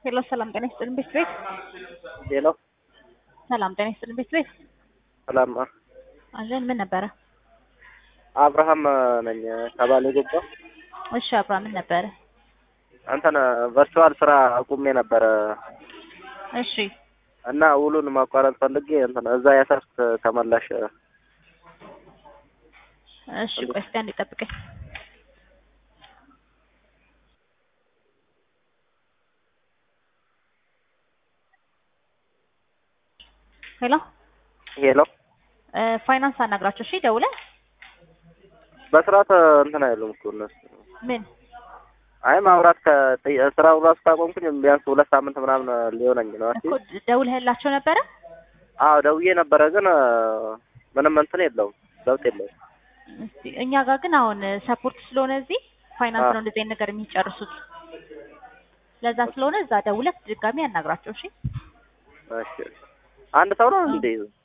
ሄሎ ሰላም ጤና ይስጥልኝ ቤት ሄሎ ሰላም ጤና ይስጥልኝ ቤት ሰላም አለን ምን ነበረ? አብርሃም ነኝ ከባሌ ጎባ። እሺ አብርሃም ምን ነበረ? አንተን ቨርቹዋል ስራ አቁሜ ነበረ እሺ እና ውሉን ማቋረጥ ፈልጌ እንትን እዛ ያሰርኩት ተመላሽ። እሺ ቆይ እስኪ አንዴ ጠብቀኝ። ሄሎ ሄሎ ፋይናንስ አናግራቸው። እሺ ደውለህ በስርዓት እንትን አይሉም እኮ እነሱ። ምን አይ ማውራት ከስራው ራሱ ካቆምኩኝ ቢያንስ 2 ሳምንት ምናምን ሊሆነኝ ነው። እኮ ደውለህላቸው ነበረ? አዎ ደውዬ ነበረ ግን ምንም እንትን የለውም ለውጥ የለውም። እስቲ እኛ ጋር ግን አሁን ሰፖርት ስለሆነ እዚህ ፋይናንስ ነው እንደዚህ ነገር የሚጨርሱት። ለዛ ስለሆነ እዛ ደውለህ ድጋሚ አናግራቸው። እሺ እሺ አንድ ሰው ነው እንዴ?